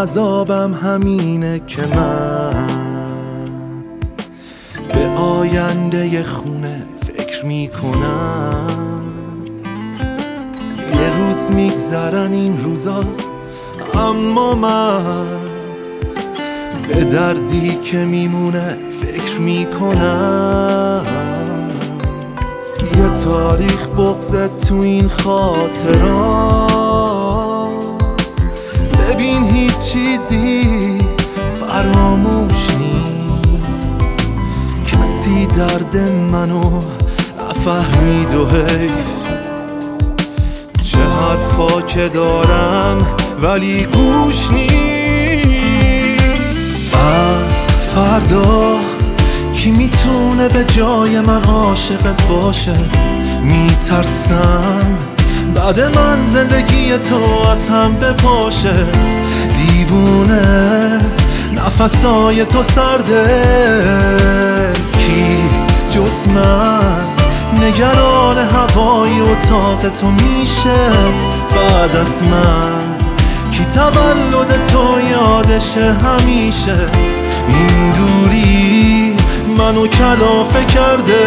عذابم همینه که من به آینده خونه فکر میکنم. یه روز میگذرن این روزا، اما من به دردی که میمونه فکر میکنم. یه تاریخ بغضت تو این خاطرات، ببین هیچ چیزی فراموش نیست. کسی درد منو نفهمید و حیف. چه حرفا که دارم ولی گوش نیست. از فردا کی میتونه به جای من عاشقت باشه؟ میترسم بعد من زندگی تو از هم بپاشه. دیوونه نفسای تو سرده، کی جز من نگران هوای اتاق تو میشه بعد از من؟ کی تولد تو یادشه همیشه؟ این دوری منو کلافه کرده.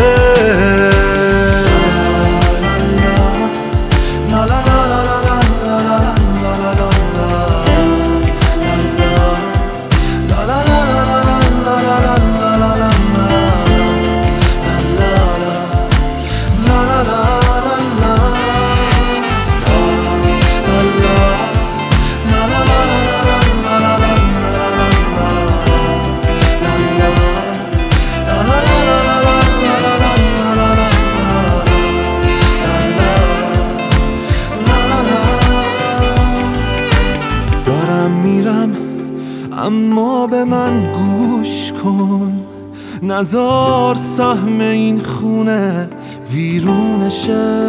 میرم اما به من گوش کن، نزار سهم این خونه ویرونشه.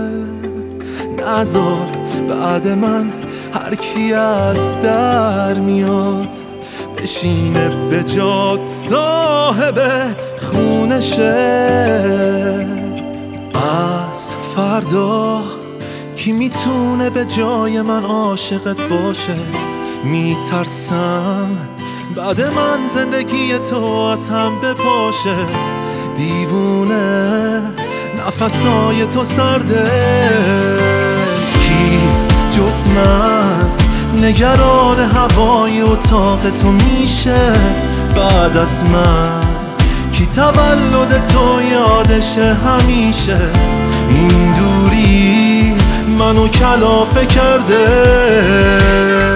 نزار بعد من هر کی از در میاد بشینه به جات صاحب خونشه. از فردا کی میتونه به جای من عاشقت باشه؟ میترسم بعد من زندگی تو از هم بپاشه. دیوونه نفسای تو سرده، کی جز من نگران هوای اتاق تو میشه بعد از من؟ کی تولد تو یادشه همیشه؟ این دوری منو کلافه کرده.